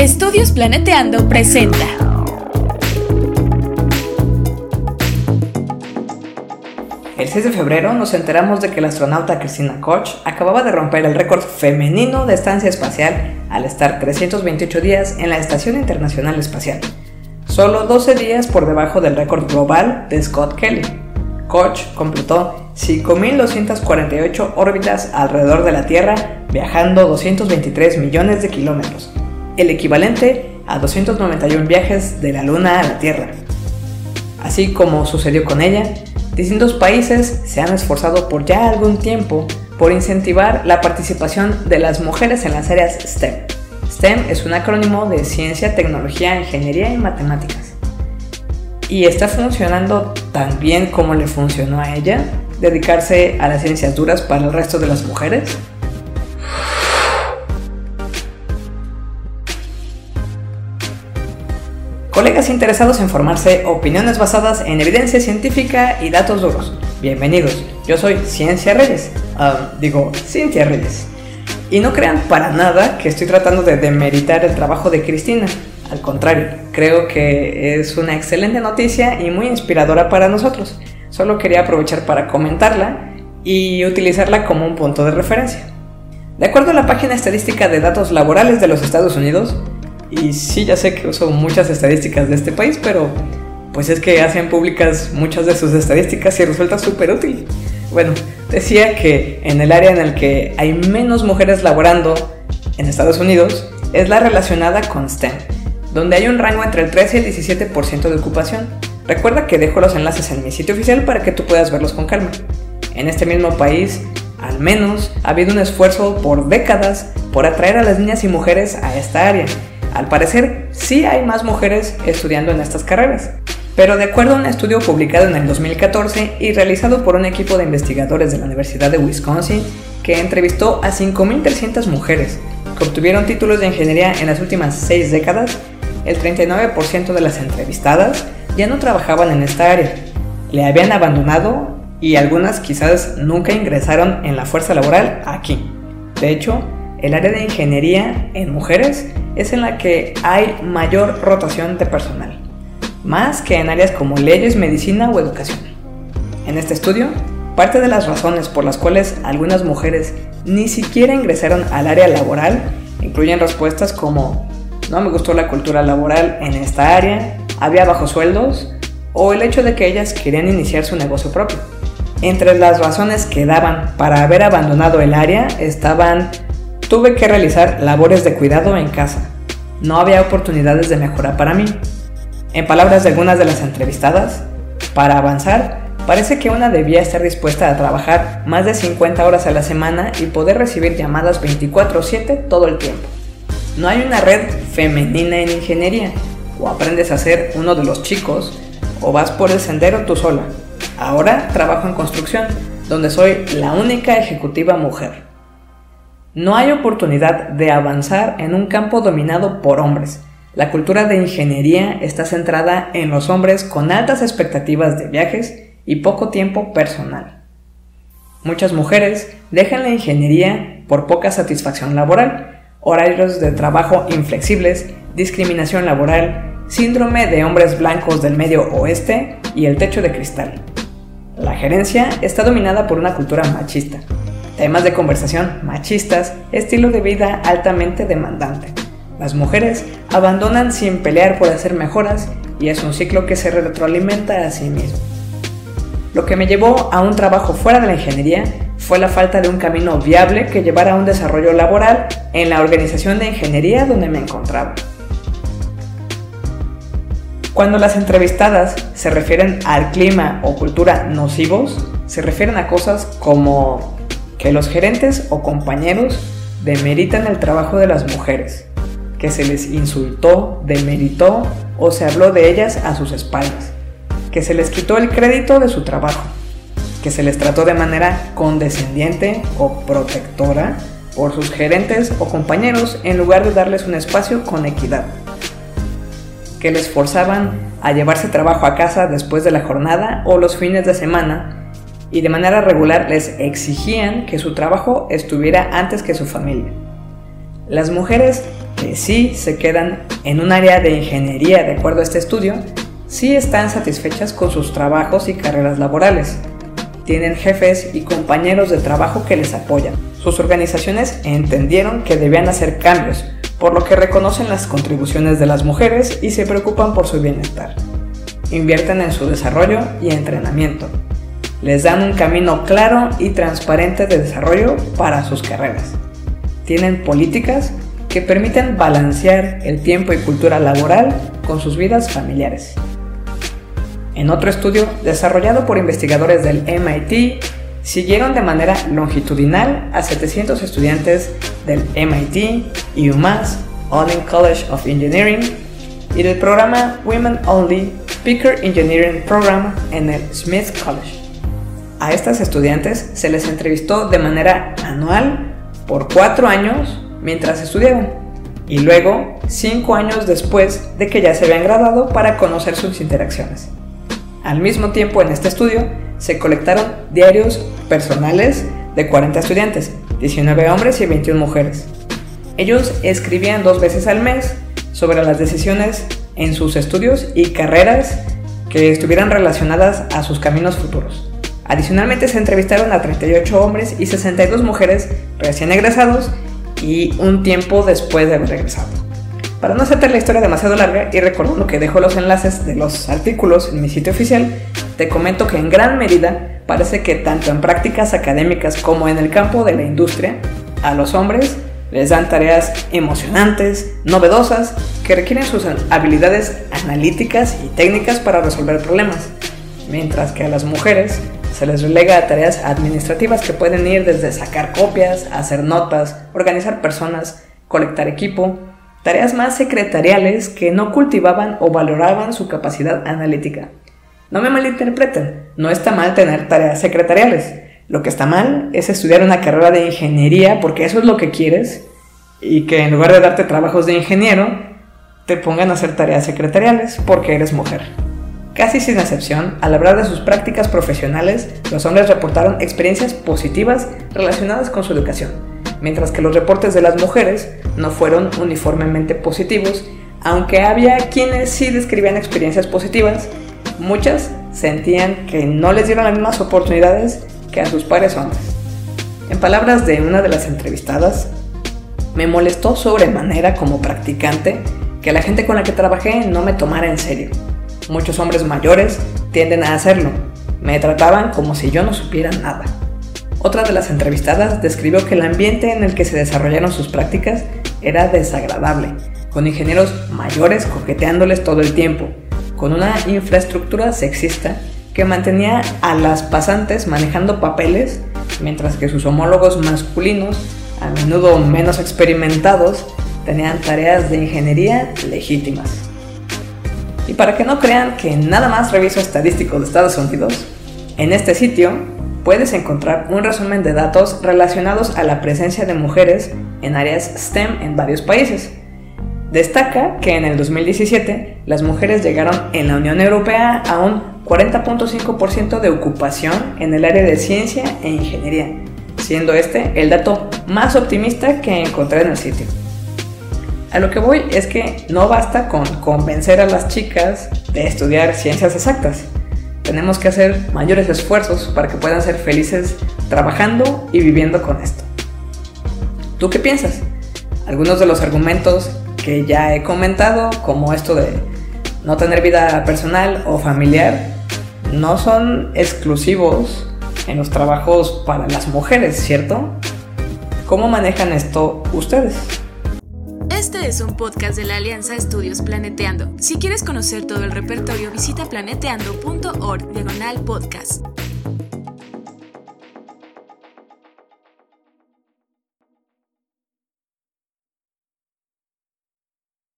Estudios Planeteando presenta. El 6 de febrero nos enteramos de que la astronauta Christina Koch acababa de romper el récord femenino de estancia espacial al estar 328 días en la Estación Internacional Espacial, solo 12 días por debajo del récord global de Scott Kelly. Koch completó 5.248 órbitas alrededor de la Tierra, viajando 223 millones de kilómetros, el equivalente a 291 viajes de la Luna a la Tierra. Así como sucedió con ella, distintos países se han esforzado por ya algún tiempo por incentivar la participación de las mujeres en las áreas STEM. STEM es un acrónimo de ciencia, tecnología, ingeniería y matemáticas. ¿Y está funcionando tan bien como le funcionó a ella? ¿Dedicarse a las ciencias duras para el resto de las mujeres? Colegas interesados en formarse, opiniones basadas en evidencia científica y datos duros. Bienvenidos, yo soy Cintia Reyes. Y no crean para nada que estoy tratando de demeritar el trabajo de Christina. Al contrario, creo que es una excelente noticia y muy inspiradora para nosotros. Solo quería aprovechar para comentarla y utilizarla como un punto de referencia. De acuerdo a la página estadística de datos laborales de los Estados Unidos, y sí, ya sé que uso muchas estadísticas de este país, pero pues es que hacen públicas muchas de sus estadísticas y resulta súper útil. Bueno, decía que en el área en el que hay menos mujeres laborando en Estados Unidos es la relacionada con STEM, donde hay un rango entre el 13 y el 17% de ocupación. Recuerda que dejo los enlaces en mi sitio oficial para que tú puedas verlos con calma. En este mismo país, al menos, ha habido un esfuerzo por décadas por atraer a las niñas y mujeres a esta área. Al parecer, sí hay más mujeres estudiando en estas carreras, pero de acuerdo a un estudio publicado en el 2014 y realizado por un equipo de investigadores de la Universidad de Wisconsin, que entrevistó a 5.300 mujeres que obtuvieron títulos de ingeniería en las últimas 6 décadas, el 39% de las entrevistadas ya no trabajaban en esta área, le habían abandonado y algunas quizás nunca ingresaron en la fuerza laboral aquí. De hecho, el área de ingeniería en mujeres es en la que hay mayor rotación de personal, más que en áreas como leyes, medicina o educación. En este estudio, parte de las razones por las cuales algunas mujeres ni siquiera ingresaron al área laboral incluyen respuestas como: no me gustó la cultura laboral en esta área, había bajos sueldos, o el hecho de que ellas querían iniciar su negocio propio. Entre las razones que daban para haber abandonado el área estaban: tuve que realizar labores de cuidado en casa, no había oportunidades de mejora para mí. En palabras de algunas de las entrevistadas, para avanzar, parece que una debía estar dispuesta a trabajar más de 50 horas a la semana y poder recibir llamadas 24/7 todo el tiempo. No hay una red femenina en ingeniería, o aprendes a ser uno de los chicos, o vas por el sendero tú sola. Ahora trabajo en construcción, donde soy la única ejecutiva mujer. No hay oportunidad de avanzar en un campo dominado por hombres. La cultura de ingeniería está centrada en los hombres con altas expectativas de viajes y poco tiempo personal. Muchas mujeres dejan la ingeniería por poca satisfacción laboral, horarios de trabajo inflexibles, discriminación laboral, síndrome de hombres blancos del Medio Oeste y el techo de cristal. La gerencia está dominada por una cultura machista, temas de conversación machistas, estilo de vida altamente demandante. Las mujeres abandonan sin pelear por hacer mejoras y es un ciclo que se retroalimenta a sí mismo. Lo que me llevó a un trabajo fuera de la ingeniería fue la falta de un camino viable que llevara a un desarrollo laboral en la organización de ingeniería donde me encontraba. Cuando las entrevistadas se refieren al clima o cultura nocivos, se refieren a cosas como que los gerentes o compañeros demeritan el trabajo de las mujeres, que se les insultó, demeritó o se habló de ellas a sus espaldas, que se les quitó el crédito de su trabajo, que se les trató de manera condescendiente o protectora por sus gerentes o compañeros en lugar de darles un espacio con equidad, que les forzaban a llevarse trabajo a casa después de la jornada o los fines de semana y de manera regular les exigían que su trabajo estuviera antes que su familia. Las mujeres que sí se quedan en un área de ingeniería de acuerdo a este estudio, sí están satisfechas con sus trabajos y carreras laborales. Tienen jefes y compañeros de trabajo que les apoyan. Sus organizaciones entendieron que debían hacer cambios, por lo que reconocen las contribuciones de las mujeres y se preocupan por su bienestar. Invierten en su desarrollo y entrenamiento. Les dan un camino claro y transparente de desarrollo para sus carreras. Tienen políticas que permiten balancear el tiempo y cultura laboral con sus vidas familiares. En otro estudio, desarrollado por investigadores del MIT, siguieron de manera longitudinal a 700 estudiantes del MIT, UMass, Olin College of Engineering y del programa Women Only Speaker Engineering Program en el Smith College. A estas estudiantes se les entrevistó de manera anual por 4 años mientras estudiaban y luego 5 años después de que ya se habían graduado para conocer sus interacciones. Al mismo tiempo, en este estudio se colectaron diarios personales de 40 estudiantes, 19 hombres y 21 mujeres. Ellos escribían 2 veces al mes sobre las decisiones en sus estudios y carreras que estuvieran relacionadas a sus caminos futuros. Adicionalmente se entrevistaron a 38 hombres y 62 mujeres recién egresados y un tiempo después de haber regresado. Para no hacerte la historia demasiado larga y recordando que dejo los enlaces de los artículos en mi sitio oficial, te comento que en gran medida parece que tanto en prácticas académicas como en el campo de la industria, a los hombres les dan tareas emocionantes, novedosas, que requieren sus habilidades analíticas y técnicas para resolver problemas, mientras que a las mujeres se les relega a tareas administrativas que pueden ir desde sacar copias, hacer notas, organizar personas, colectar equipo, tareas más secretariales que no cultivaban o valoraban su capacidad analítica. No me malinterpreten, no está mal tener tareas secretariales. Lo que está mal es estudiar una carrera de ingeniería porque eso es lo que quieres y que en lugar de darte trabajos de ingeniero, te pongan a hacer tareas secretariales porque eres mujer. Casi sin excepción, al hablar de sus prácticas profesionales, los hombres reportaron experiencias positivas relacionadas con su educación, mientras que los reportes de las mujeres no fueron uniformemente positivos, aunque había quienes sí describían experiencias positivas. Muchas sentían que no les dieron las mismas oportunidades que a sus pares hombres. En palabras de una de las entrevistadas, me molestó sobremanera como practicante que la gente con la que trabajé no me tomara en serio. Muchos hombres mayores tienden a hacerlo. Me trataban como si yo no supiera nada. Otra de las entrevistadas describió que el ambiente en el que se desarrollaron sus prácticas era desagradable, con ingenieros mayores coqueteándoles todo el tiempo, con una infraestructura sexista que mantenía a las pasantes manejando papeles, mientras que sus homólogos masculinos, a menudo menos experimentados, tenían tareas de ingeniería legítimas. Y para que no crean que nada más reviso estadísticos de Estados Unidos, en este sitio puedes encontrar un resumen de datos relacionados a la presencia de mujeres en áreas STEM en varios países. Destaca que en el 2017 las mujeres llegaron en la Unión Europea a un 40.5% de ocupación en el área de ciencia e ingeniería, siendo este el dato más optimista que encontré en el sitio. A lo que voy es que no basta con convencer a las chicas de estudiar ciencias exactas. Tenemos que hacer mayores esfuerzos para que puedan ser felices trabajando y viviendo con esto. ¿Tú qué piensas? Algunos de los argumentos que ya he comentado, como esto de no tener vida personal o familiar, no son exclusivos en los trabajos para las mujeres, ¿cierto? ¿Cómo manejan esto ustedes? Este es un podcast de la Alianza Estudios Planeteando. Si quieres conocer todo el repertorio, visita planeteando.org/podcast.